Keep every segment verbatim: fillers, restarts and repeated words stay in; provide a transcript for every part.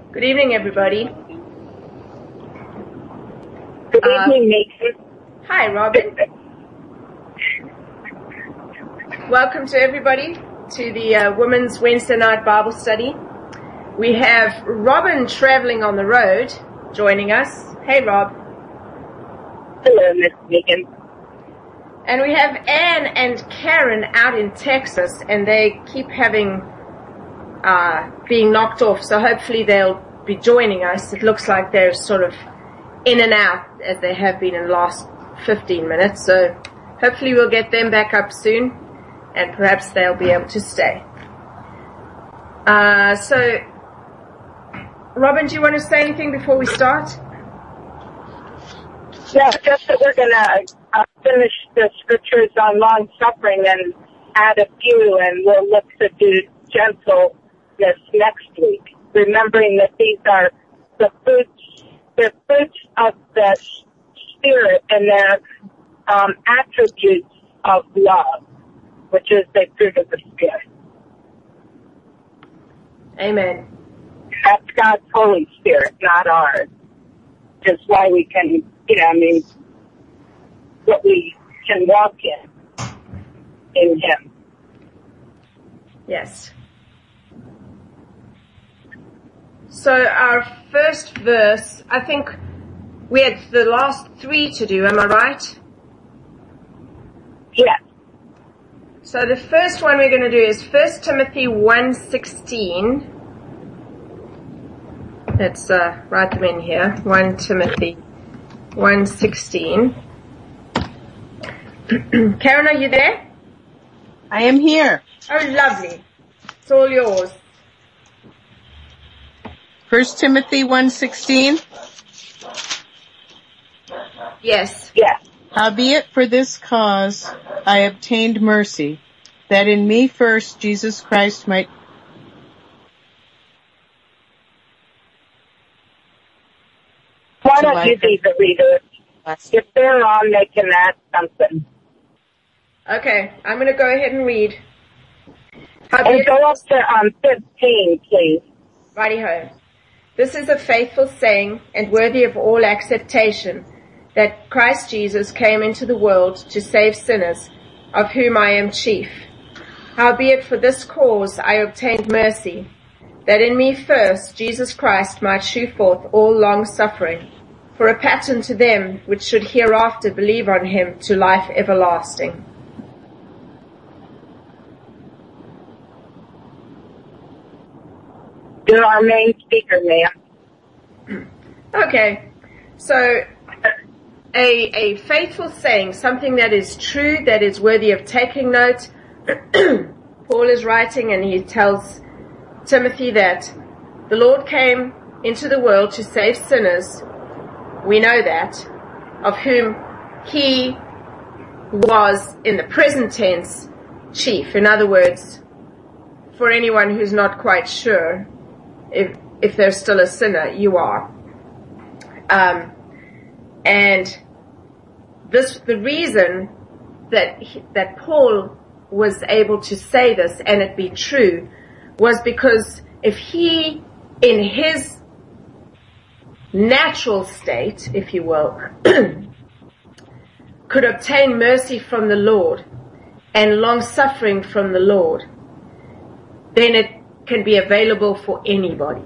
Good evening, everybody. Good evening, Nathan. Uh, hi, Robin. Welcome to everybody to the uh, Women's Wednesday Night Bible Study. We have Robin traveling on the road joining us. Hey, Rob. Hello, Miss Megan. And we have Anne and Karen out in Texas, and they keep having uh, being knocked off, so hopefully they'll be joining us. It looks like they're sort of in and out as they have been in the last fifteen minutes, so hopefully we'll get them back up soon, and perhaps they'll be able to stay. Uh, so, Robin, do you want to say anything before we start? Yeah, just that we're going to uh, finish the scriptures on long-suffering and add a few, and we'll look to do gentleness next week, remembering that these are the fruits, the fruits of the Spirit and their um, attributes of love, which is the fruit of the Spirit. Amen. That's God's Holy Spirit, not ours. Just why we can, you know, I mean, what we can walk in, in Him. Yes. So our first verse, I think we had the last three to do, am I right? Yes. So the first one we're going to do is First Timothy one sixteen. Let's uh, write them in here. First Timothy one sixteen. Karen, are you there? I am here. Oh, lovely. It's all yours. First Timothy one sixteen. Yes. Yes. Howbeit for this cause I obtained mercy, that in me first Jesus Christ might... Why don't you be the reader? If they're on, they can add something. Okay, I'm going to go ahead and read. And go up to um, fifteen, please. Righty-ho. This is a faithful saying and worthy of all acceptation, that Christ Jesus came into the world to save sinners, of whom I am chief. Howbeit for this cause I obtained mercy, that in me first Jesus Christ might shew forth all long-suffering, for a pattern to them which should hereafter believe on him to life everlasting. You're our main speaker, ma'am. Okay, so a, a faithful saying, something that is true, that is worthy of taking note. Paul is writing and he tells Timothy that the Lord came into the world to save sinners. We know that, of whom he was, in the present tense, chief. In other words, for anyone who's not quite sure, if if there's still a sinner, you are. Um, and this, the reason that he, that Paul was able to say this and it be true was because if he, in his natural state, if you will, could obtain mercy from the Lord and long-suffering from the Lord, then it can be available for anybody.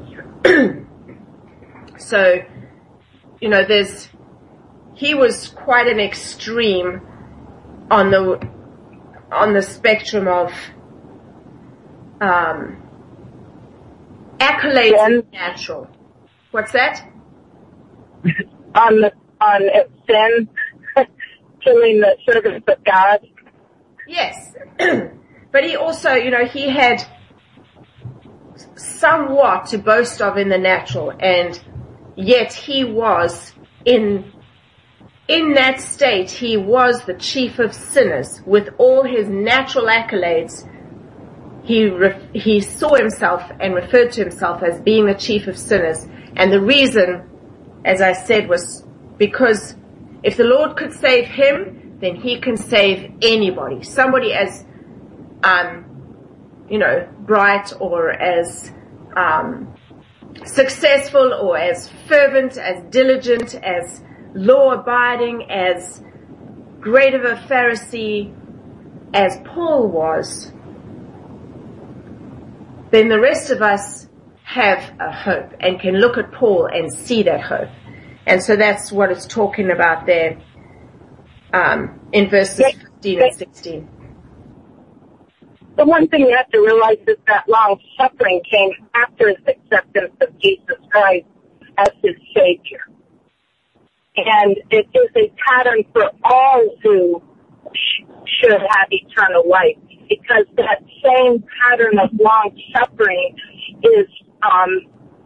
So, you know, there's, he was quite an extreme on the, on the spectrum of, um, accolades and natural. What's that? On the, on sin, killing the servants of God. Yes. But he also, you know, he had somewhat to boast of in the natural, and yet he was in in that state, he was the chief of sinners. With all his natural accolades, he re- he saw himself and referred to himself as being the chief of sinners. And the reason, as I said, was because if the Lord could save him, then he can save anybody. Somebody as, um, you know, bright or as um, successful or as fervent, as diligent, as law-abiding, as great of a Pharisee as Paul was, then the rest of us have a hope and can look at Paul and see that hope. And so that's what it's talking about there um, in verses fifteen and sixteen. The one thing you have to realize is that long suffering came after his acceptance of Jesus Christ as his Savior. And it is a pattern for all who sh- should have eternal life, because that same pattern of long suffering is um,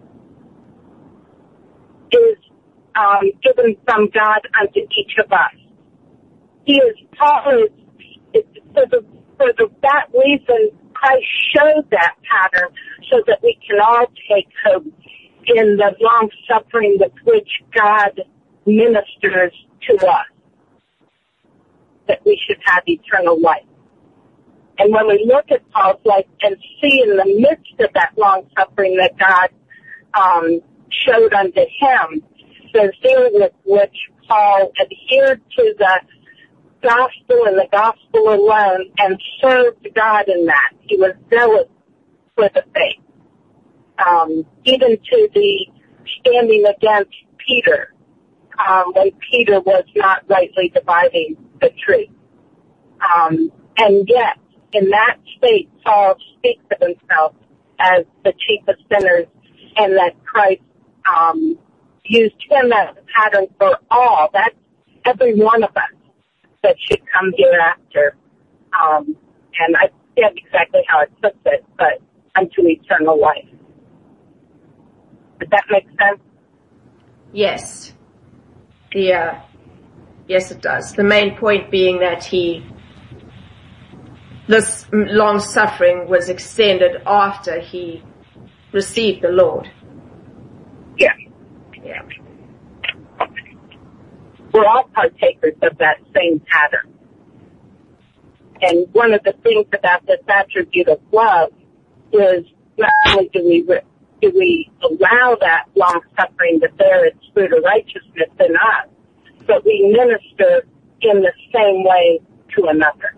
is um, given from God unto each of us. He is Paul is for the for the, that reason Christ showed that pattern so that we can all take hope in the long suffering with which God ministers to us, that we should have eternal life. And when we look at Paul's life and see in the midst of that long suffering that God um, showed unto him, the zeal with which Paul adhered to the gospel and the gospel alone and served God in that. He was zealous for the faith. Um, even to the standing against Peter, um, when Peter was not rightly dividing the truth. Um, and yet, in that state, Paul speaks of himself as the chief of sinners, and that Christ um, used him as a pattern for all. That's every one of us that should come hereafter. Um, and I forget exactly how it puts it, but unto eternal life. Does that make sense? Yes. The, uh, yes, it does. The main point being that he, this long suffering was extended after he received the Lord. Yeah. Yeah. We're all partakers of that same pattern. And one of the things about this attribute of love is not only do we do we allow that long suffering to bear its fruit of righteousness in us, but we minister in the same way to another.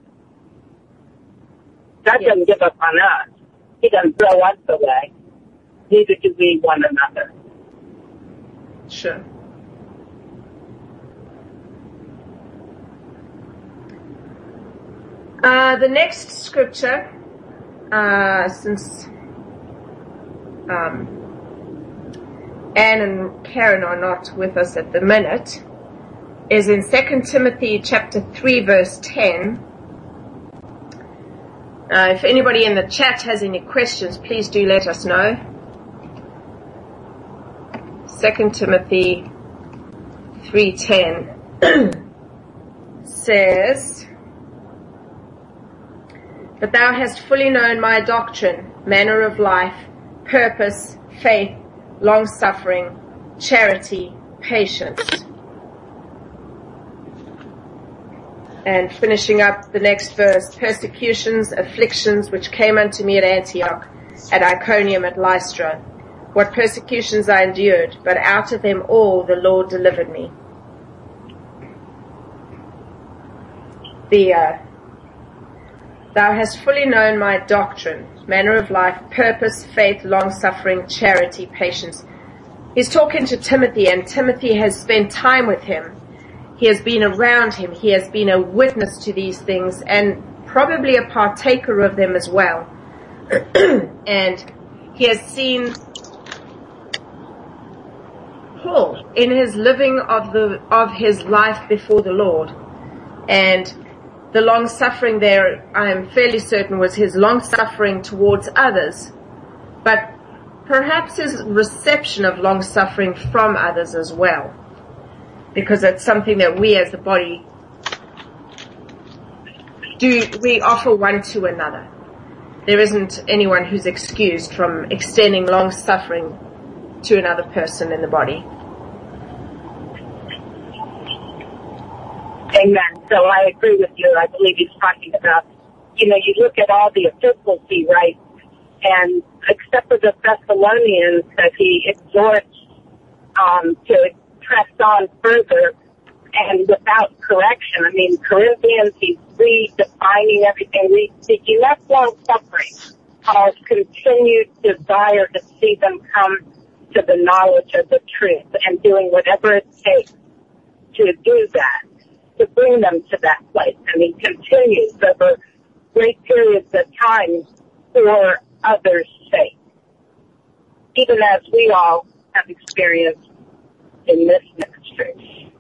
God yes. doesn't give up on us. He doesn't throw us away. Neither do we one another. Sure. Uh, the next scripture, uh, since um, Anne and Karen are not with us at the minute, is in Second Timothy chapter three, verse ten. Uh, if anybody in the chat has any questions, please do let us know. Second Timothy three ten says, "But thou hast fully known my doctrine, manner of life, purpose, faith, long-suffering, charity, patience." And finishing up the next verse, "Persecutions, afflictions, which came unto me at Antioch, at Iconium, at Lystra. What persecutions I endured, but out of them all the Lord delivered me." The, uh, "Thou hast fully known my doctrine, manner of life, purpose, faith, long-suffering, charity, patience." He's talking to Timothy, and Timothy has spent time with him. He has been around him. He has been a witness to these things and probably a partaker of them as well. And he has seen Paul in his living of the of his life before the Lord. And the long suffering there, I am fairly certain, was his long suffering towards others, but perhaps his reception of long suffering from others as well, because it's something that we as the body do, we offer one to another. There isn't anyone who's excused from extending long suffering to another person in the body. Amen. So I agree with you. I believe he's talking about, you know, you look at all the epistles he writes, and except for the Thessalonians that he exhorts um, to press on further and without correction. I mean, Corinthians, he's redefining everything, re-speaking. That's long-suffering. Paul's continued desire to see them come to the knowledge of the truth and doing whatever it takes to do that, to bring them to that place. And he continues over great periods of time for others' sake, even as we all have experienced in this ministry.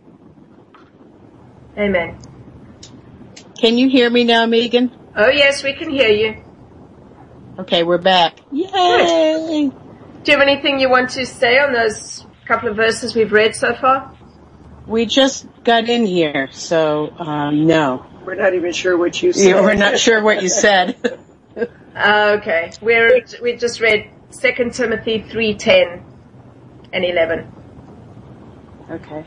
Amen. Can you hear me now, Megan? Oh, yes, we can hear you. Okay, we're back. Yay! Do you have anything you want to say on those couple of verses we've read so far? We just got in here, so um, no. We're not even sure what you said. Yeah, we're not sure what you said. Okay, we're we just read Second Timothy three ten and eleven. Okay.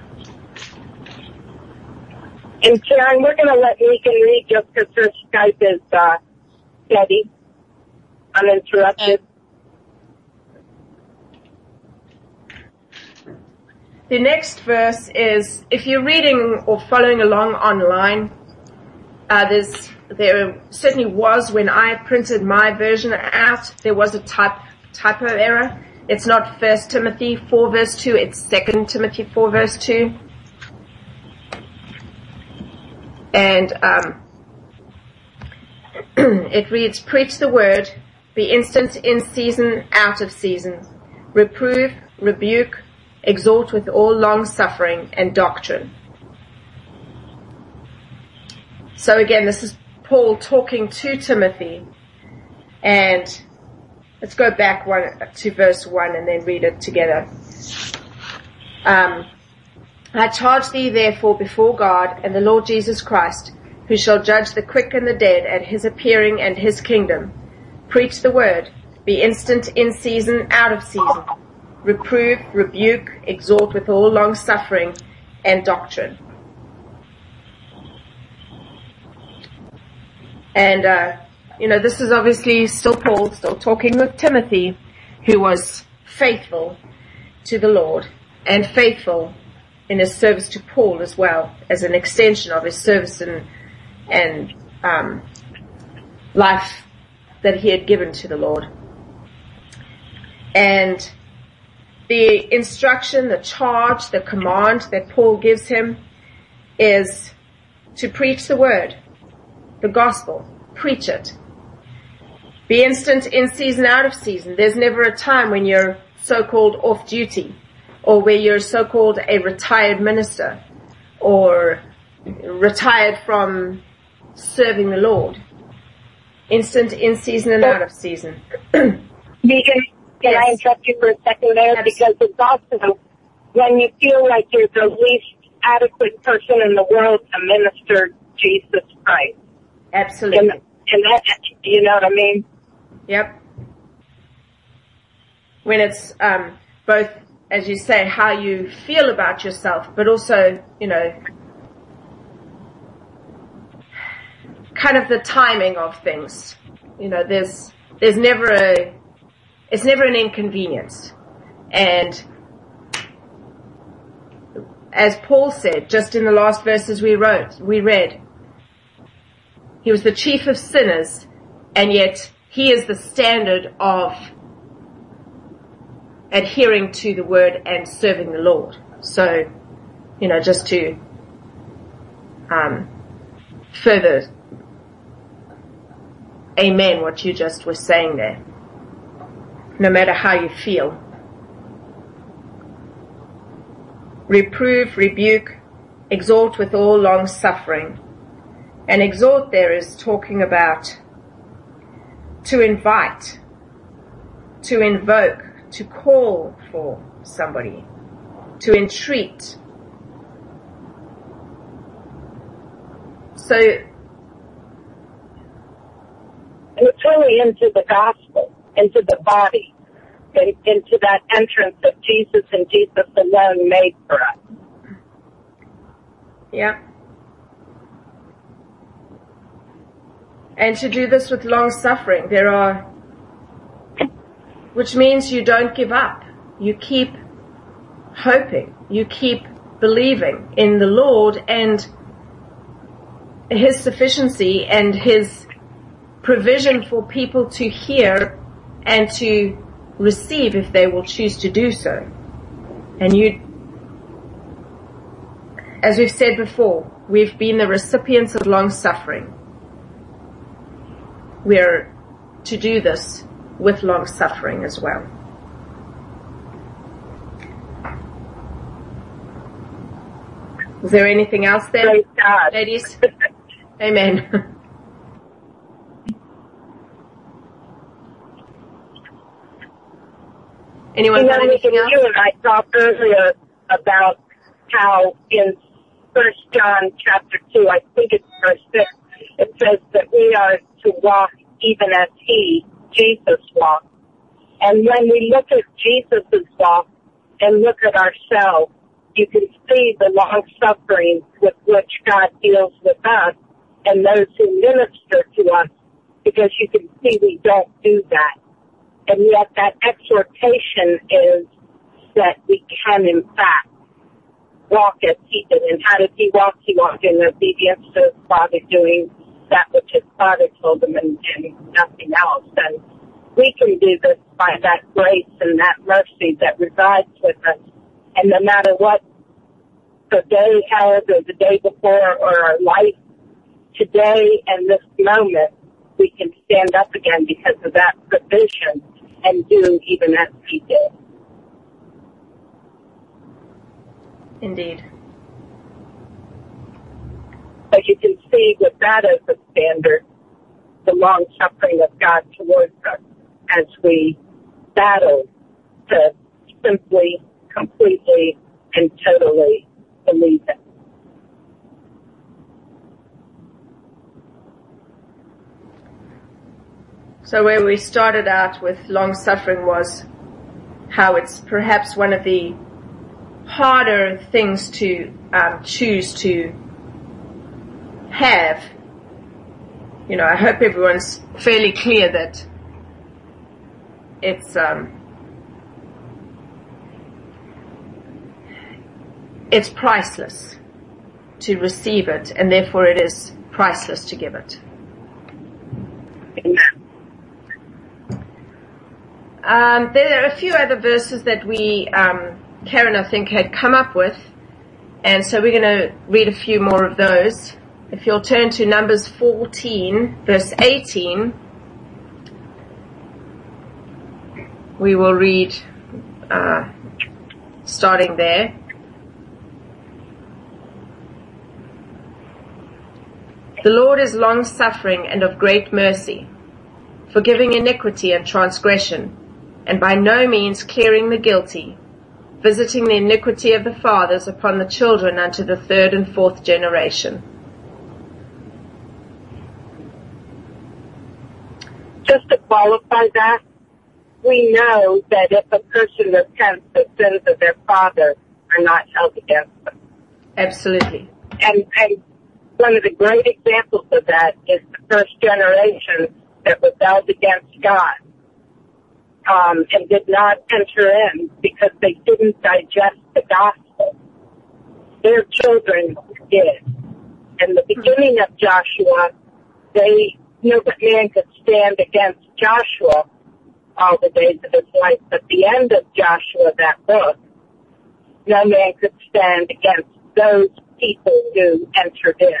And Karen, we're going to let Megan read just because her Skype is uh, steady, uninterrupted. The next verse is, if you're reading or following along online, uh, there's, there certainly was, when I printed my version out, there was a type, typo error. It's not First Timothy four verse two, it's Second Timothy four verse two. And um, it reads, preach the word, be instant in season, out of season, reprove, rebuke, exhort with all long-suffering and doctrine. So again, this is Paul talking to Timothy, and let's go back one to verse one and then read it together. Um, I charge thee therefore before God and the Lord Jesus Christ, who shall judge the quick and the dead at his appearing and his kingdom. Preach the word, be instant in season, out of season. Reprove, rebuke, exhort with all long-suffering and doctrine. And, uh, you know, this is obviously still Paul, still talking with Timothy, who was faithful to the Lord and faithful in his service to Paul as well, as an extension of his service and, and um, life that he had given to the Lord. And the instruction, the charge, the command that Paul gives him is to preach the word, the gospel. Preach it. Be instant in season, out of season. There's never a time when you're so-called off duty, or where you're so-called a retired minister, or retired from serving the Lord. Instant in season and out of season. Megan, can yes. I interrupt you for a second there? Absolutely. Because it's also when you feel like you're the least adequate person in the world to minister Jesus Christ. Absolutely. And, and that, you know what I mean? Yep. When it's um, both, as you say, how you feel about yourself, but also, you know, kind of the timing of things. You know, there's there's never a, it's never an inconvenience. And as Paul said, just in the last verses we wrote, we read, he was the chief of sinners, and yet he is the standard of adhering to the word and serving the Lord. So, you know, just to um, further amen what you just were saying there. No matter how you feel. Reprove, rebuke, exhort with all long suffering. And exhort there is talking about to invite, to invoke, to call for somebody, to entreat. So, and it's really into the gospel, into the body, and into that entrance that Jesus and Jesus alone made for us. Yeah. And to do this with long suffering. There are which means you don't give up. You keep hoping. You keep believing in the Lord and His sufficiency and His provision for people to hear and to receive if they will choose to do so. And you, as we've said before, we've been the recipients of long suffering. We're to do this with long suffering as well. Is there anything else there, Praise God. ladies? Amen. Anyone You know, got anything else? you and I talked earlier about how in First John chapter two, I think it's verse six, it says that we are to walk even as He, Jesus, walked. And when we look at Jesus' walk and look at ourselves, you can see the long suffering with which God deals with us and those who minister to us, because you can see we don't do that. And yet that exhortation is that we can, in fact, walk as He did. And how did He walk? He walked in obedience to His Father, doing that which His Father told Him, and, and nothing else. And we can do this by that grace and that mercy that resides with us. And no matter what the day has or the day before or our life, today and this moment, we can stand up again because of that provision and do even as He did. Indeed. But you can see with that as a standard, the long suffering of God towards us as we battle to simply, completely, and totally believe it. So where we started out with long suffering was how it's perhaps one of the harder things to um, choose to have. You know, I hope everyone's fairly clear that it's um, it's priceless to receive it, and therefore it is priceless to give it. Amen. Um, there are a few other verses that we, um, Karen, I think, had come up with, and so we're going to read a few more of those. If you'll turn to Numbers fourteen, verse eighteen, we will read, uh, starting there. The Lord is long-suffering and of great mercy, forgiving iniquity and transgression, and by no means clearing the guilty, visiting the iniquity of the fathers upon the children unto the third and fourth generation. Just to qualify that, we know that if a person repents, the sins of their father are not held against them. Absolutely. And, and one of the great examples of that is the first generation that rebelled against God. Um, and did not enter in because they didn't digest the gospel. Their children did. In the beginning of Joshua, they knew that man could stand against Joshua all the days of his life. But at the end of Joshua, that book, no man could stand against those people who entered in.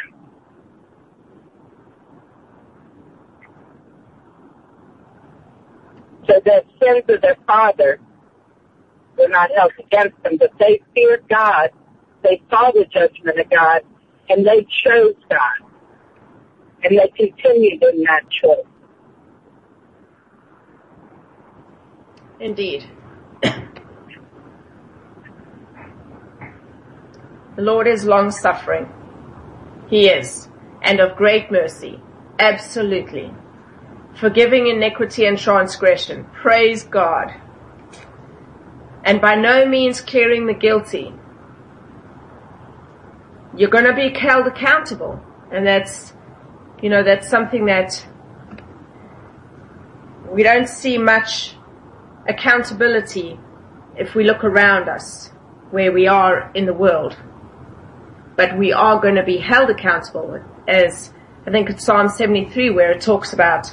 So the sins of their father were not held against them, but they feared God, they saw the judgment of God, and they chose God. And they continued in that choice. Indeed. The Lord is long-suffering. He is, and of great mercy. Absolutely. Forgiving iniquity and transgression. Praise God. And by no means clearing the guilty. You're going to be held accountable. And that's, you know, that's something that we don't see much accountability if we look around us where we are in the world. But we are going to be held accountable, as I think it's Psalm seventy-three where it talks about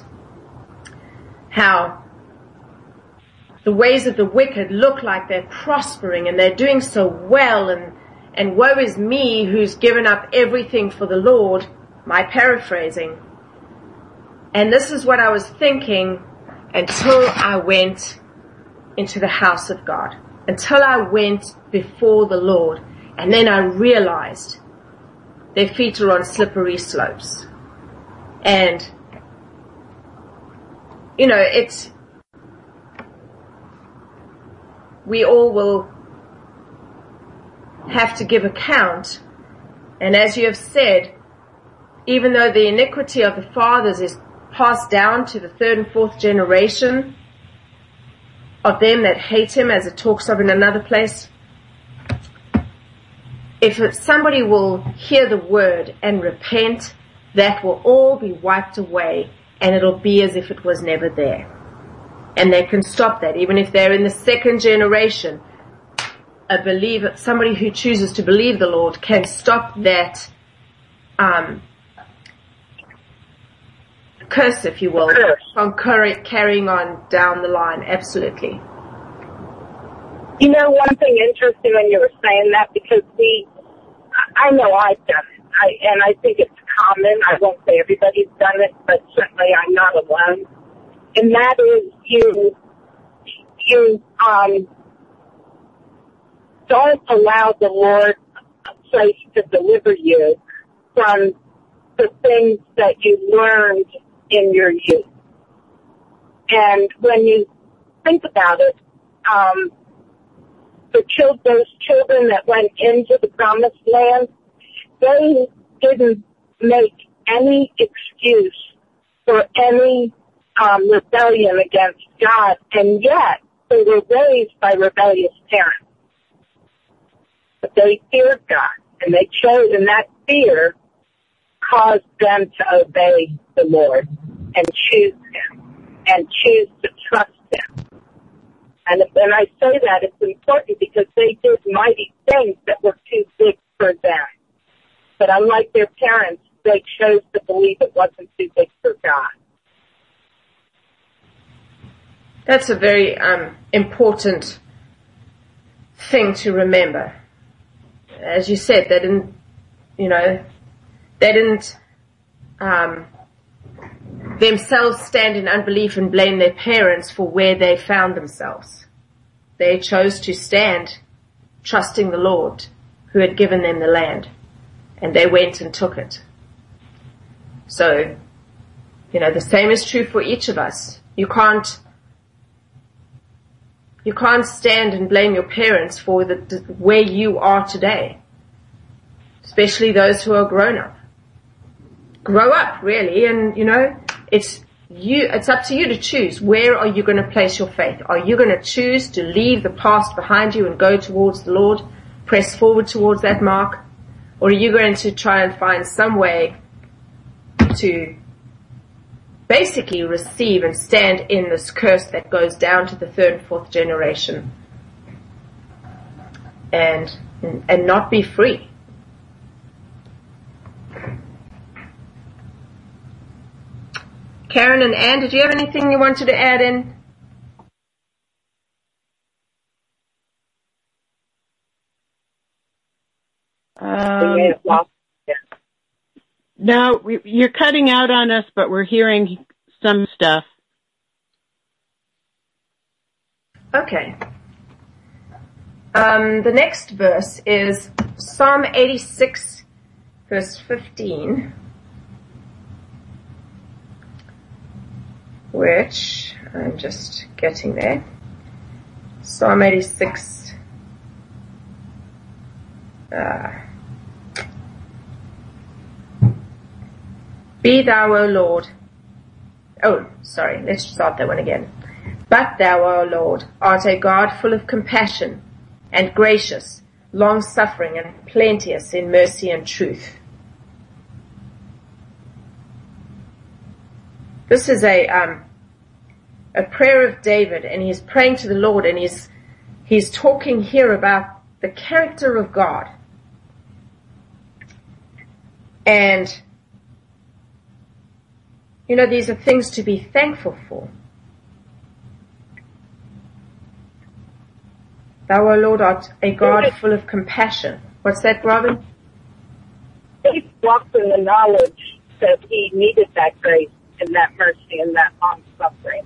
how the ways of the wicked look like they're prospering and they're doing so well, and, and woe is me who's given up everything for the Lord, my paraphrasing. And this is what I was thinking until I went into the house of God, until I went before the Lord, and then I realized their feet are on slippery slopes. And, you know, it's, we all will have to give account. And as you have said, even though the iniquity of the fathers is passed down to the third and fourth generation of them that hate him, as it talks of in another place, if somebody will hear the word and repent, that will all be wiped away, and it'll be as if it was never there. And they can stop that, even if they're in the second generation. A believer, somebody who chooses to believe the Lord, can stop that um, curse, if you will, from carrying on down the line. Absolutely. You know, one thing interesting when you were saying that, because we, I know I've done it, I, and I think it's common. I won't say everybody's done it, but certainly I'm not alone. And that is you, you, um, don't allow the Lord a place to deliver you from the things that you learned in your youth. And when you think about it, um, the chil- those children that went into the promised land, they didn't make any excuse for any um, rebellion against God, and yet they were raised by rebellious parents. But they feared God, and they chose, and that fear caused them to obey the Lord and choose Him and choose to trust Him. And when I say that, it's important because they did mighty things that were too big for them. But unlike their parents, they chose to believe it wasn't too big for God. That's a very um, important thing to remember. As you said, they didn't, you know, they didn't um, themselves stand in unbelief and blame their parents for where they found themselves. They chose to stand trusting the Lord who had given them the land, and they went and took it. So, you know, the same is true for each of us. You can't You can't stand and blame your parents for the, where you are today, especially those who are grown up. Grow up, really, and, you know, it's you. It's up to you to choose. Where are you going to place your faith? Are you going to choose to leave the past behind you and go towards the Lord, press forward towards that mark? Or are you going to try and find some way to basically receive and stand in this curse that goes down to the third and fourth generation and and not be free? Karen and Anne, did you have anything you wanted to add in? Um, no, we, you're cutting out on us, but we're hearing some stuff. Okay. Um, the next verse is Psalm eighty-six, verse fifteen, which I'm just getting there. Psalm eighty-six. Uh, Be thou, O Lord. Oh, sorry, let's start that one again. But thou, O Lord, art a God full of compassion and gracious, long-suffering and plenteous in mercy and truth. This is a, um, a prayer of David, and he's praying to the Lord, and he's, he's talking here about the character of God. And, you know, these are things to be thankful for. Thou, O Lord, art a God full of compassion. What's that, Robin? He walked in the knowledge that he needed that grace and that mercy and that long suffering.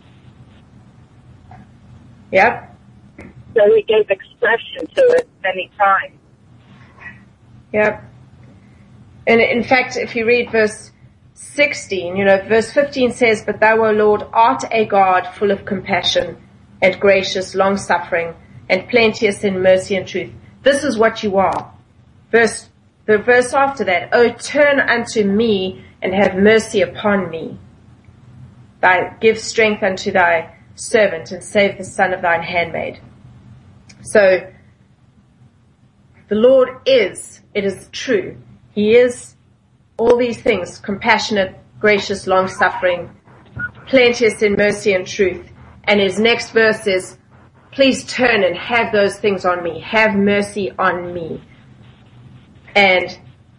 Yep. So he gave expression to it many times. Yep. And in fact, if you read verse sixteen, you know, verse fifteen says, But thou, O Lord, art a God full of compassion and gracious, long-suffering, and plenteous in mercy and truth. This is what you are. Verse, the verse after that, O turn unto me and have mercy upon me. Thy, give strength unto thy servant and save the son of thine handmaid. So, the Lord is, it is true, He is all these things, compassionate, gracious, long-suffering, plenteous in mercy and truth. And His next verse is, please turn and have those things on me. Have mercy on me. And,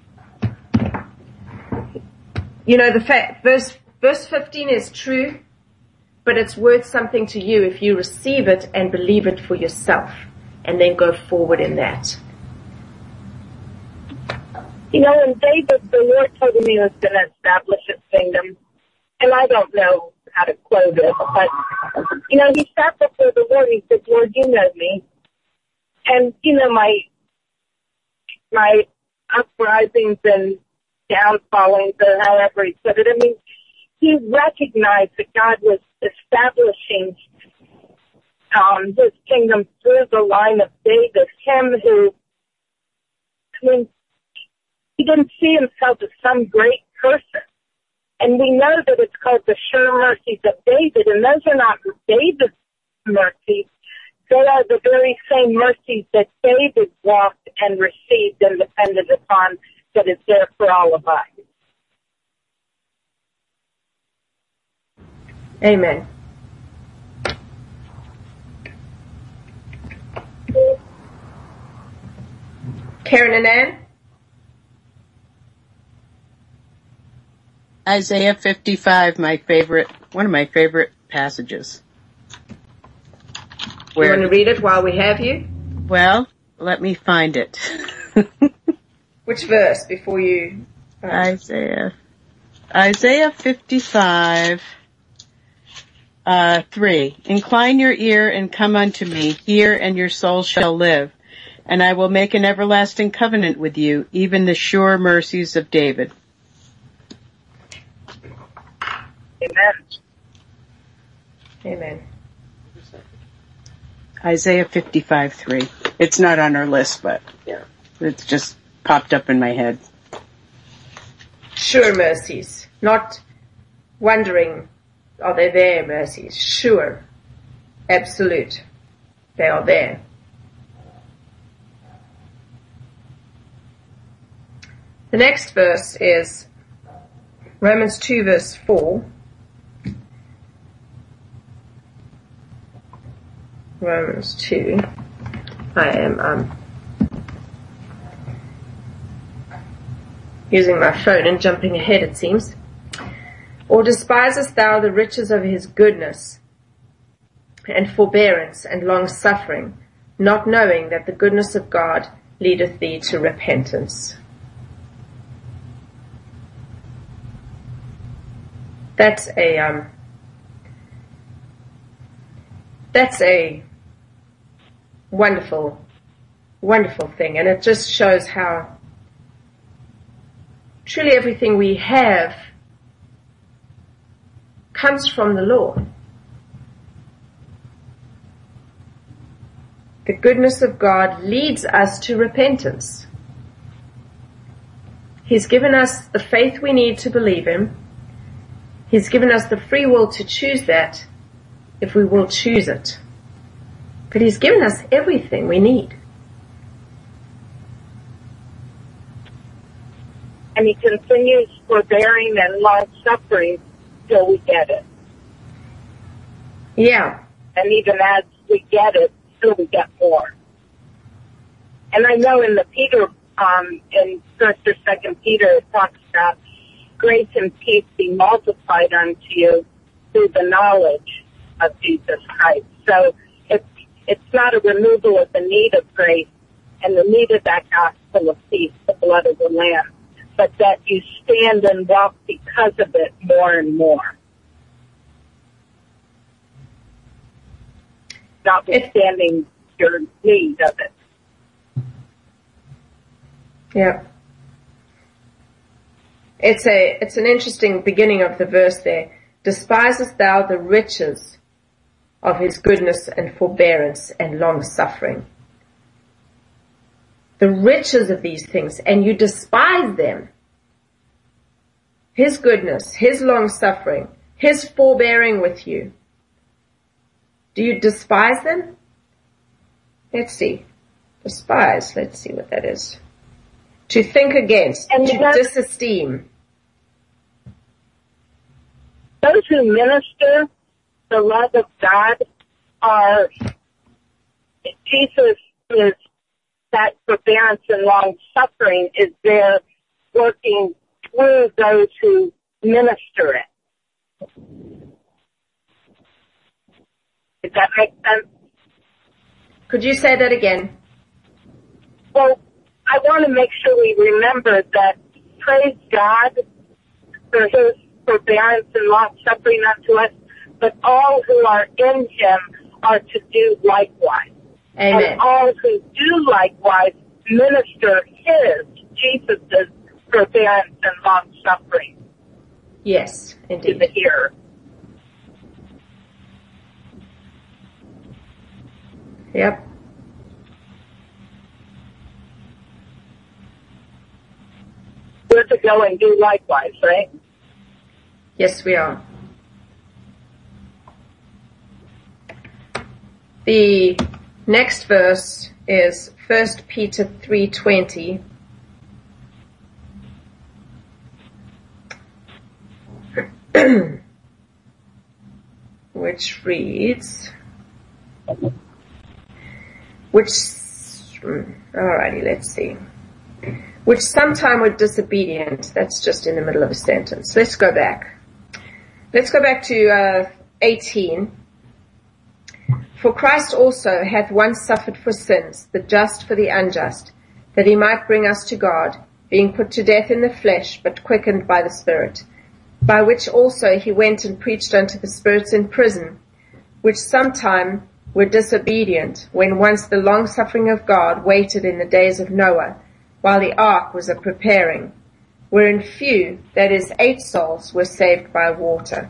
you know, the fact, verse, verse fifteen is true, but it's worth something to you if you receive it and believe it for yourself, and then go forward in that. You know, in David, the Lord told him he was going to establish His kingdom, and I don't know how to quote it, but, you know, he sat before the Lord, he said, Lord, you know me, and, you know, my, my uprisings and downfallings, or however he put it, I mean, he recognized that God was establishing um, His kingdom through the line of David, him who, I mean, he didn't see himself as some great person. And we know that it's called the sure mercies of David, and those are not David's mercies. They are the very same mercies that David walked and received and depended upon, that is there for all of us. Amen. Karen and Ann? Isaiah fifty-five, my favorite, one of my favorite passages. Where, you want to read it while we have you? Well, let me find it. Which verse before you? Um, Isaiah. Isaiah fifty-five, uh, three. Incline your ear and come unto me. Hear, and your soul shall live. And I will make an everlasting covenant with you, even the sure mercies of David. Amen. Amen. Isaiah fifty-five, three. It's not on our list, but yeah, it's just popped up in my head. Sure mercies. Not wondering, are they there mercies? Sure. Absolute. They are there. The next verse is Romans two verse four. Romans two. I am um, using my phone and jumping ahead, it seems. Or despisest thou the riches of His goodness and forbearance and long suffering, not knowing that the goodness of God leadeth thee to repentance? That's a um, that's a wonderful, wonderful thing, and it just shows how truly everything we have comes from the Lord. The goodness of God leads us to repentance. He's given us the faith we need to believe Him. He's given us the free will to choose that, if we will choose it. But He's given us everything we need. And He continues forbearing and long suffering till we get it. Yeah. And even as we get it, still we get more. And I know in the Peter, um, in First or Second Peter, it talks about grace and peace be multiplied unto you through the knowledge of Jesus Christ. So it's it's not a removal of the need of grace and the need of that gospel of peace, the blood of the Lamb, but that you stand and walk because of it more and more. Notwithstanding your need of it. Yeah. It's a, it's an interesting beginning of the verse there. Despisest thou the riches of his goodness and forbearance and long suffering? The riches of these things, and you despise them. His goodness, his long suffering, his forbearing with you. Do you despise them? Let's see. Despise, let's see what that is. To think against, and to disesteem. Those who minister the love of God are, Jesus is, that forbearance and long suffering is there working through those who minister it. Does that make sense? Could you say that again? Well, I want to make sure we remember that praise God for his forbearance and long suffering unto us, but all who are in him are to do likewise. Amen. And all who do likewise minister his, Jesus' forbearance and long suffering. Yes, indeed. To the hearer. Yep. We're to go and do likewise, right? Yes, we are. The next verse is First Peter three twenty. Which reads, which, alrighty, let's see. Which sometime were disobedient. That's just in the middle of a sentence. Let's go back. Let's go back to uh, eighteen. For Christ also hath once suffered for sins, the just for the unjust, that he might bring us to God, being put to death in the flesh, but quickened by the Spirit, by which also he went and preached unto the spirits in prison, which sometime were disobedient, when once the long suffering of God waited in the days of Noah, while the ark was a preparing, wherein few, that is, eight souls, were saved by water.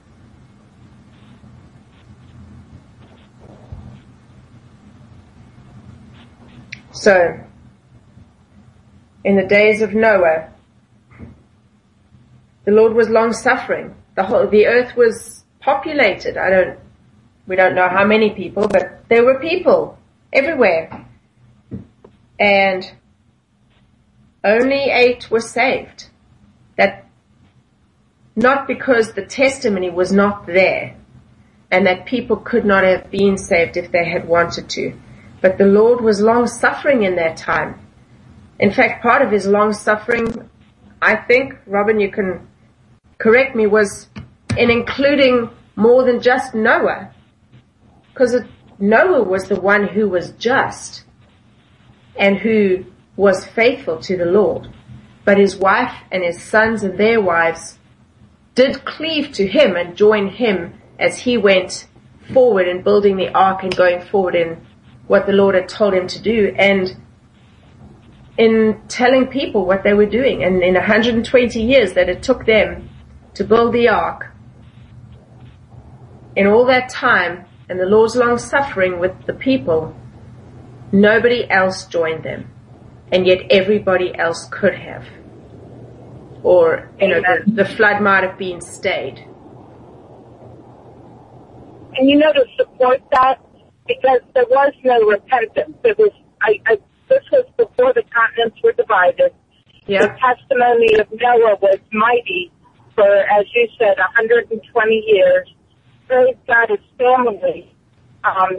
So, in the days of Noah, the Lord was long suffering. The whole, the earth was populated. I don't, we don't know how many people, but there were people everywhere. And only eight were saved. That, not because the testimony was not there, and that people could not have been saved if they had wanted to. But the Lord was long suffering in that time. In fact, part of his long suffering, I think, Robin, you can correct me, was in including more than just Noah. Because Noah was the one who was just and who was faithful to the Lord. But his wife and his sons and their wives did cleave to him and join him as he went forward in building the ark and going forward in what the Lord had told him to do, and in telling people what they were doing. And in one hundred twenty years that it took them to build the ark, in all that time, and the Lord's long suffering with the people, nobody else joined them. And yet everybody else could have. Or, you know, the, the flood might have been stayed. And you know, to support that, because there was no repentance. It was, I, I, this was before the continents were divided. Yeah. The testimony of Noah was mighty for, as you said, one hundred twenty years. praise God, his family um,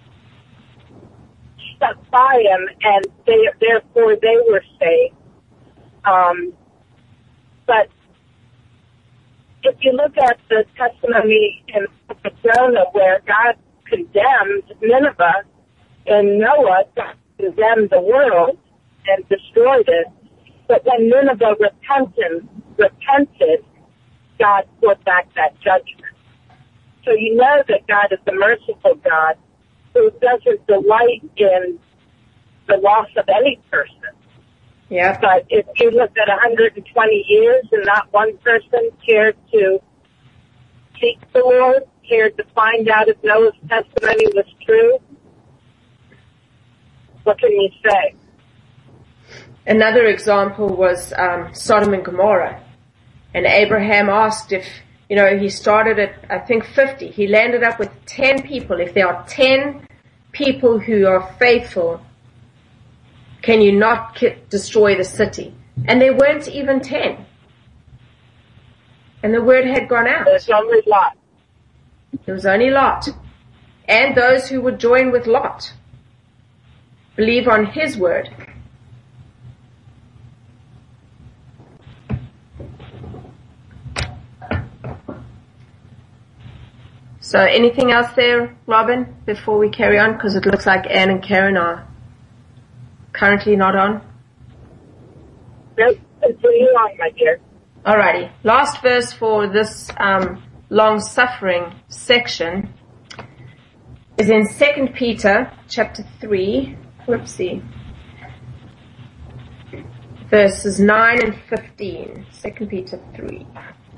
stuck by him, and they, therefore they were saved. Um, but if you look at the testimony in Jonah, where God condemned Nineveh, and Noah condemned the world and destroyed it, but when Nineveh repented, repented, God put back that judgment. So you know that God is a merciful God who doesn't delight in the loss of any person. Yeah. But if you looked at one hundred twenty years and not one person cared to seek the Lord, cared to find out if Noah's testimony was true, what can you say? Another example was um, Sodom and Gomorrah. And Abraham asked if, you know, he started at, I think, fifty. He landed up with ten people. If there are ten people who are faithful, can you not ki- destroy the city? And there weren't even ten. And the word had gone out. There's only Lot. There was only Lot. And those who would join with Lot. Believe on his word. So anything else there, Robin, before we carry on? Because it looks like Anne and Karen are currently not on. Nope, continue on, my dear. Alrighty. Last verse for this um, long-suffering section is in Second Peter chapter three. Whoopsie. Verses nine and fifteen. Second Peter three.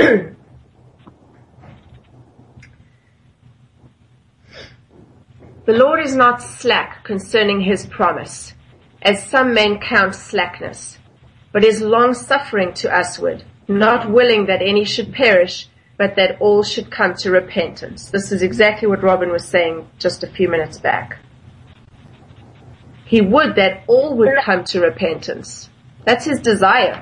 The Lord is not slack concerning his promise, as some men count slackness, but is long-suffering to usward, not willing that any should perish, but that all should come to repentance. This is exactly what Robin was saying just a few minutes back. He would that all would come to repentance. That's his desire.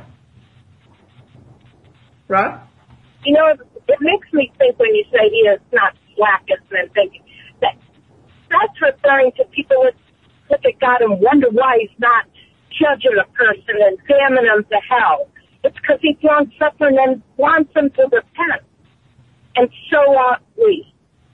Rob? You know, it makes me think when you say he is not slack, and then thinking that that's referring to people that look at God and wonder why he's not judging a person and damning them to hell. It's because he's long-suffering and wants them to repent. And so ought we.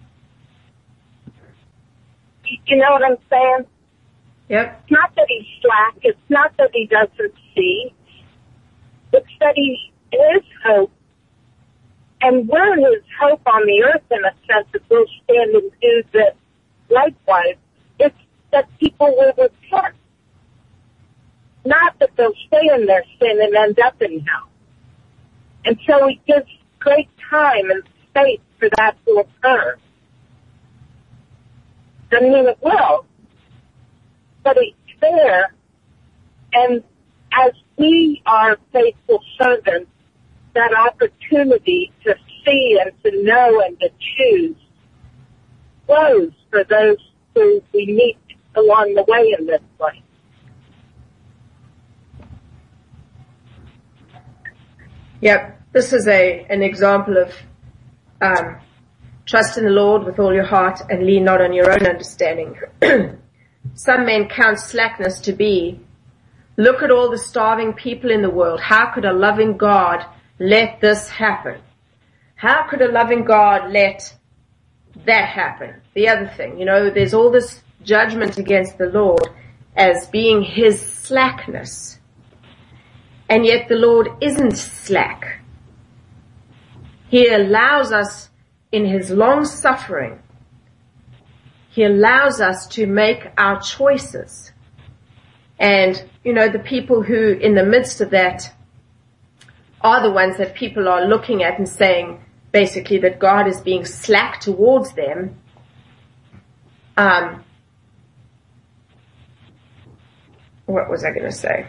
You know what I'm saying? Yep. It's not that he's slack. It's not that he doesn't see. It's that he is hope. And we're his hope on the earth in a sense that we'll stand and do this likewise. It's that people will repent. Not that they'll stay in their sin and end up in hell. And so he gives great time and space for that to occur. Doesn't mean it will, but it's there. And as we are faithful servants, that opportunity to see and to know and to choose grows for those who we meet along the way in this place. Yep. This is a an example of um, trust in the Lord with all your heart and lean not on your own understanding. Some men count slackness to be, look at all the starving people in the world. How could a loving God let this happen? How could a loving God let that happen? The other thing, you know, there's all this judgment against the Lord as being his slackness. And yet the Lord isn't slack. He allows us in his long suffering. He allows us to make our choices. And, you know, the people who in the midst of that are the ones that people are looking at and saying basically that God is being slack towards them. Um, what was I going to say?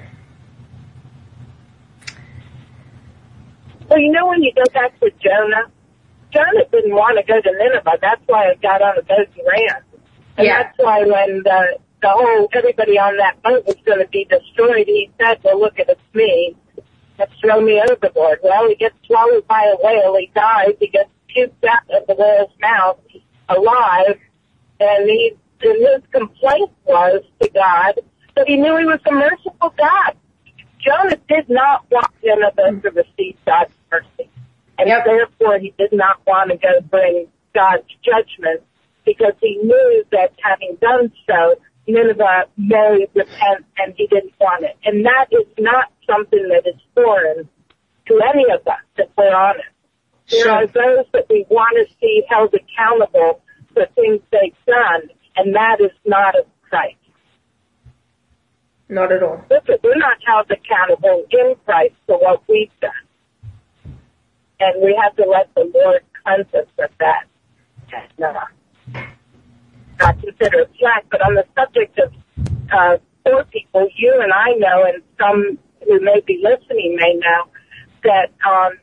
Well, you know, when you go back to Jonah, Jonah didn't want to go to Nineveh. That's why he got on a boat and ran. And Yeah. that's why when the, the whole, everybody on that boat was going to be destroyed, he said, well, look at it's me. Let's throw me overboard. Well, he gets swallowed by a whale. He dies. He gets puked out of the whale's mouth alive, and he, and his complaint was to God that he knew he was a merciful God. Jonah did not want Nineveh to receive God's mercy, and Yep. therefore he did not want to go bring God's judgment, because he knew that having done so, Nineveh may repent, and he didn't want it. And that is not something that is foreign to any of us, if we're honest. There Sure. are those that we want to see held accountable for things they've done, and that is not of Christ. Not at all. Listen, we're not held accountable in Christ for what we've done. And we have to let the Lord cleanse us of that. And, uh, not consider it slack, but on the subject of uh, poor people, you and I know, and some who may be listening may know, that um,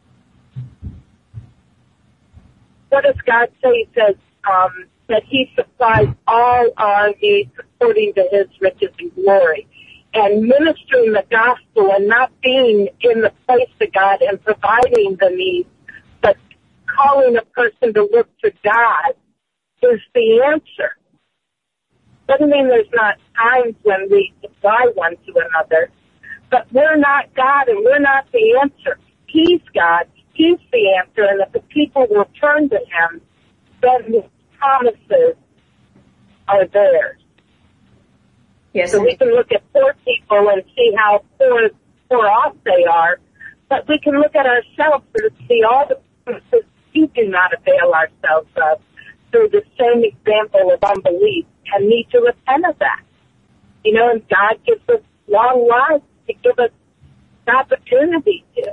what does God say? He says um, that he supplies all our needs according to his riches and glory. And ministering the gospel and not being in the place of God and providing the needs, but calling a person to look to God is the answer. Doesn't mean there's not times when we supply one to another, but we're not God and we're not the answer. He's God. He's the answer, and if the people will turn to him, then his promises are theirs. Yes. So we can look at poor people and see how poor, poor off they are, but we can look at ourselves and see all the promises we do not avail ourselves of through the same example of unbelief and need to repent of that. You know, and God gives us long lives to give us the opportunity to.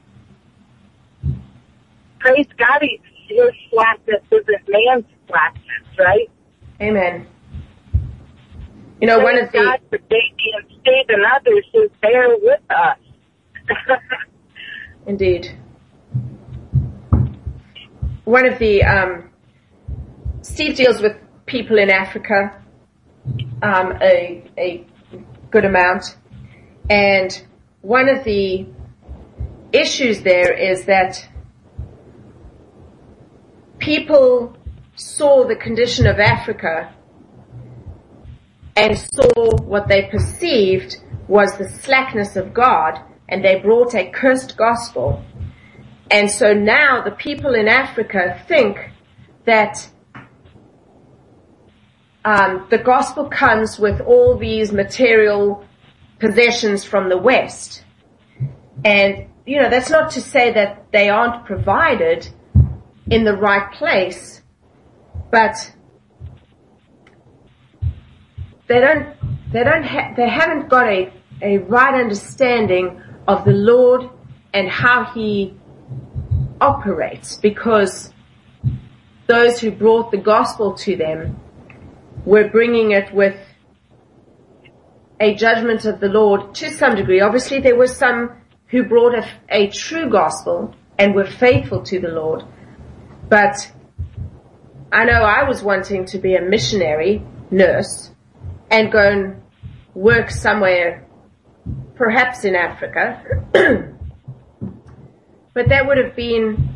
Praise God, his slackness isn't man's slackness, right? Amen. You know, one of the... God for Davey and Steve and others who's there with us. Indeed. One of the... Um, Steve deals with people in Africa um, a, a good amount. And one of the issues there is that people saw the condition of Africa and saw what they perceived was the slackness of God, and they brought a cursed gospel. And so now the people in Africa think that um, the gospel comes with all these material possessions from the West. And, you know, that's not to say that they aren't provided in the right place, but they don't, they don't ha- they haven't got a, a right understanding of the Lord and how he operates, because those who brought the gospel to them were bringing it with a judgment of the Lord to some degree. Obviously there were some who brought a, a true gospel and were faithful to the Lord, but I know I was wanting to be a missionary nurse and go and work somewhere, perhaps in Africa. But that would have been,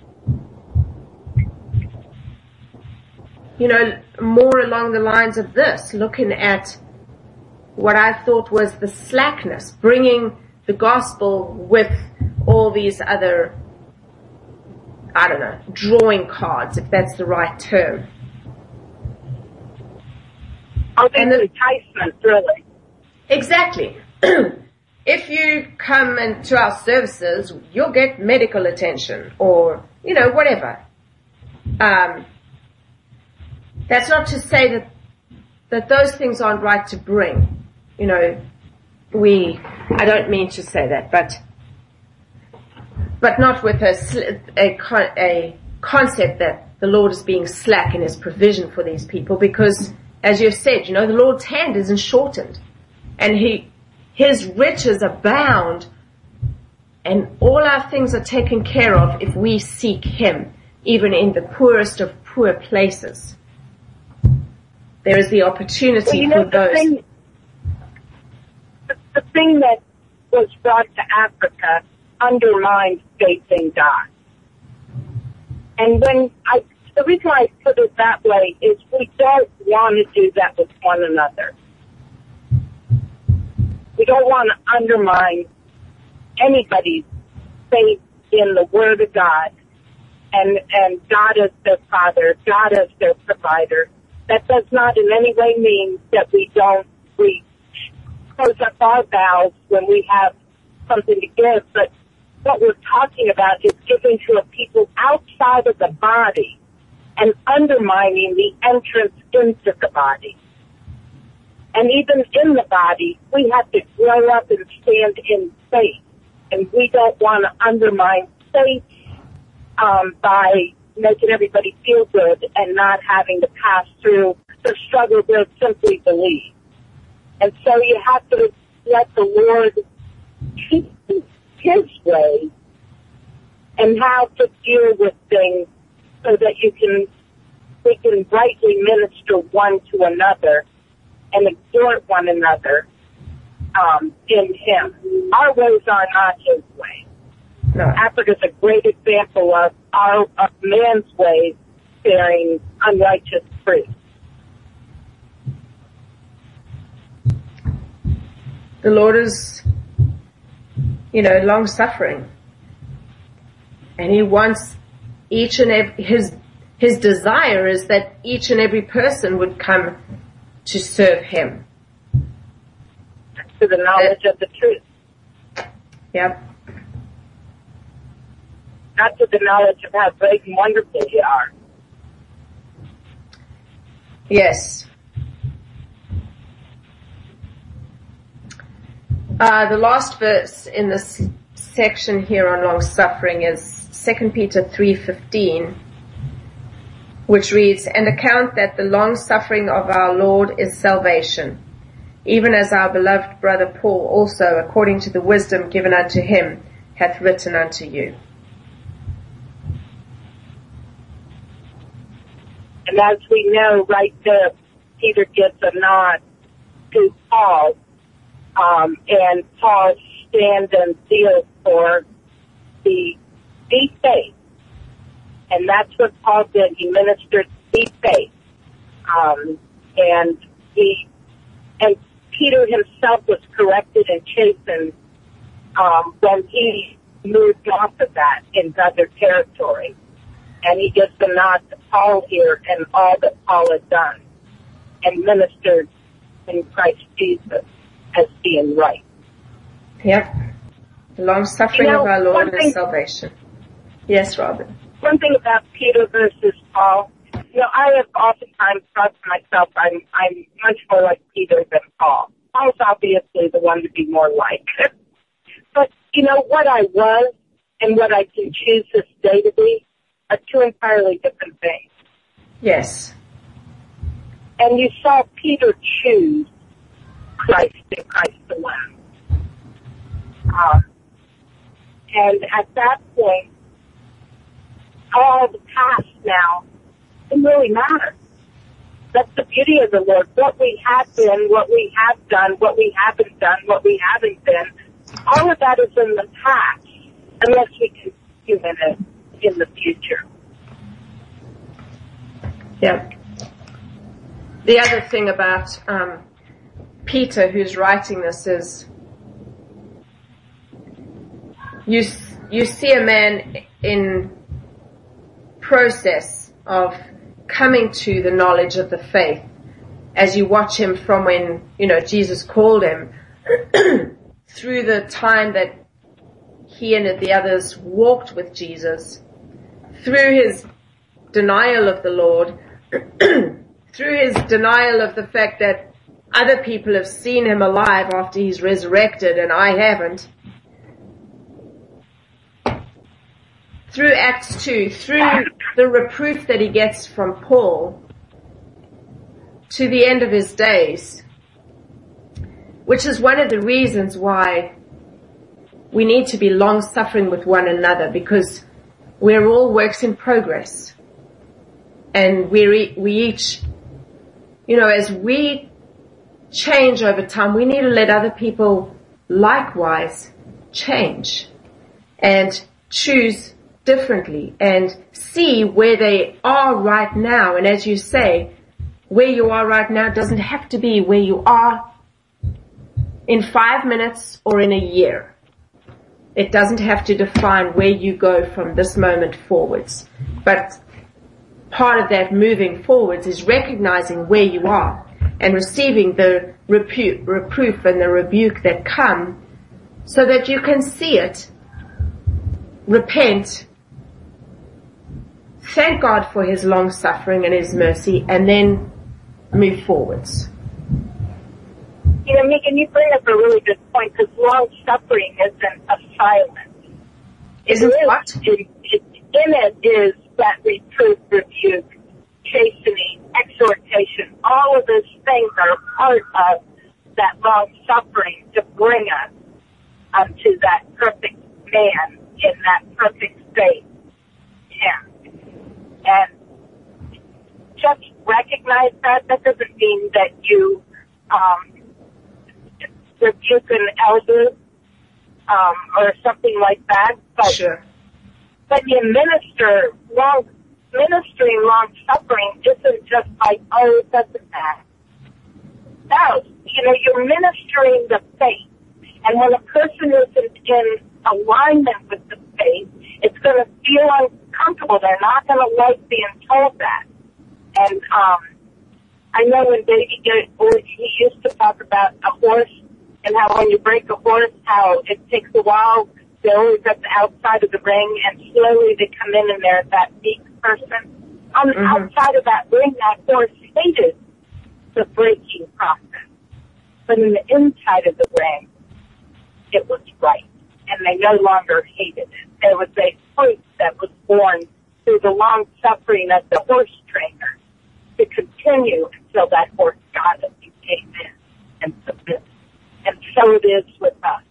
you know, more along the lines of this, looking at what I thought was the slackness, bringing the gospel with all these other, I don't know, drawing cards, if that's the right term. All these And the- enticements, really. Exactly. If you come into our services, you'll get medical attention or, you know, whatever. Um, that's not to say that, that those things aren't right to bring. You know, we, I don't mean to say that, but, but not with a, sl- a, con- a concept that the Lord is being slack in his provision for these people, because as you've said, you know, the Lord's hand isn't shortened, and he, his riches abound, and all our things are taken care of if we seek him, even in the poorest of poor places. There is the opportunity Well, you know, for the those. thing, the, the thing that was brought to Africa undermined faith in God. And when I, the reason I put it that way is we don't want to do that with one another. We don't want to undermine anybody's faith in the Word of God and, and God as their Father, God as their provider. That does not in any way mean that we don't, we close up our mouths when we have something to give, but what we're talking about is giving to a people outside of the body and undermining the entrance into the body. And even in the body, we have to grow up and stand in faith. And we don't want to undermine faith um, by making everybody feel good and not having to pass through the struggle to simply believe. And so you have to let the Lord teach His way and how to deal with things so that you can, we can rightly minister one to another and exhort one another um, in Him. Our ways are not His ways. No. Africa is a great example of our of man's ways bearing unrighteous fruit. The Lord is, you know, long-suffering. And He wants each and every, His, His desire is that each and every person would come to serve Him. To the knowledge of the truth. Yep. Not to the knowledge of how great and wonderful you are. Yes. Uh, the last verse in this section here on long suffering is Second Peter three fifteen, which reads, "And account that the long suffering of our Lord is salvation, even as our beloved brother Paul also, according to the wisdom given unto him, hath written unto you." And as we know, right there, Peter gives a nod to Paul, um, and Paul stands and seals for the, the faith. And that's what Paul did. He ministered the faith. Um, and he, and Peter himself was corrected and chastened, um, when he moved off of that in other territory. And he gives the nod to Paul here and all that Paul had done and ministered in Christ Jesus as being right. Yep. The long suffering You know, of our Lord one thing- is salvation. Yes, Robin. One thing about Peter versus Paul, you know, I have oftentimes thought to myself, I'm, I'm much more like Peter than Paul. Paul's obviously the one to be more like. But, you know, what I was and what I can choose this day to be are two entirely different things. Yes. And you saw Peter choose Christ and Christ alone. Um, and at that point, all the past now doesn't really matter. That's the beauty of the Lord. What we have been, what we have done, what we haven't done, what we haven't been, all of that is in the past, unless we continue in it in the future. Yeah. The other thing about um, Peter, who's writing this, is you you see a man in process of coming to the knowledge of the faith as you watch him from when, you know, Jesus called him through the time that he and the others walked with Jesus, through his denial of the Lord, through his denial of the fact that other people have seen him alive after he's resurrected and I haven't, through Acts two, through the reproof that he gets from Paul, to the end of his days, which is one of the reasons why we need to be long-suffering with one another, because we're all works in progress. And we we each, you know, as we change over time, we need to let other people likewise change and choose differently and see where they are right now. And as you say, where you are right now doesn't have to be where you are in five minutes or in a year. It doesn't have to define where you go from this moment forwards. But part of that moving forwards is recognizing where you are and receiving the repu- reproof and the rebuke that come so that you can see it, repent, thank God for His long suffering and His mercy, and then move forwards. You know, Megan, you bring up a really good point, because long suffering isn't a silence. Isn't what? It, it, in it is that reproof, rebuke, chastening, exhortation. All of those things are part of that long suffering to bring us um, to that perfect man in that perfect state. Yeah. And just recognize that. That doesn't mean that you um, rebuke an elder um, or something like that. But sure. When you minister long, ministering long suffering isn't just like, oh, it doesn't matter. No, you know, you're ministering the faith. And when a person isn't in alignment with the faith, it's going to feel uncomfortable. They're not going to like being told that. And um, I know when Davey George, he used to talk about a horse and how when you break a horse, how it takes a while. They're always at the outside of the ring, and slowly they come in and they're that weak person. On the mm-hmm. outside of that ring, that horse hated the breaking process. But in the inside of the ring, it was right. And they no longer hated it. There was a fruit that was born through the long suffering of the horse trainer to continue until that horse got it and came in and submitted. And so it is with us.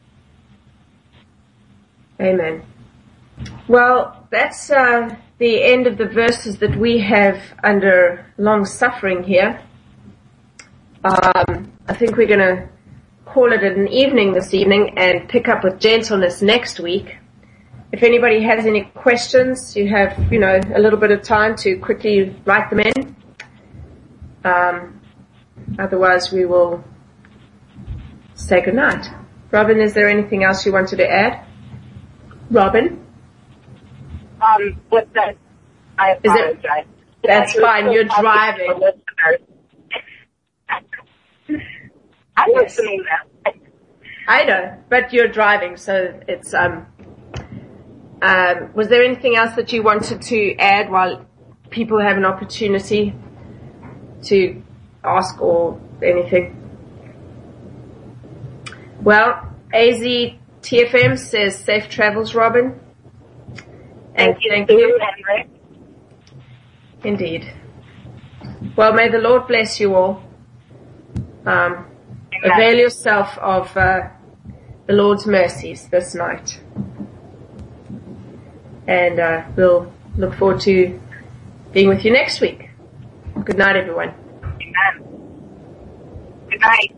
Amen. Well, that's uh, the end of the verses that we have under long suffering here. Um, I think we're going to call it an evening this evening and pick up with gentleness next week. If anybody has any questions, you have, you know, a little bit of time to quickly write them in. Um, otherwise, we will say goodnight. Robin, is there anything else you wanted to add? Robin? Um, what's that? I apologize. Is it, that's fine. You're driving. I'm yes. listening now. I know, but you're driving, so it's, um, um, was there anything else that you wanted to add while people have an opportunity to ask or anything? Well, A Z T F M says safe travels, Robin. And thank you, thank you. Henrik. Indeed. Well, may the Lord bless you all. Um, avail yourself of uh, the Lord's mercies this night. And uh, we'll look forward to being with you next week. Good night, everyone. Amen. Good night.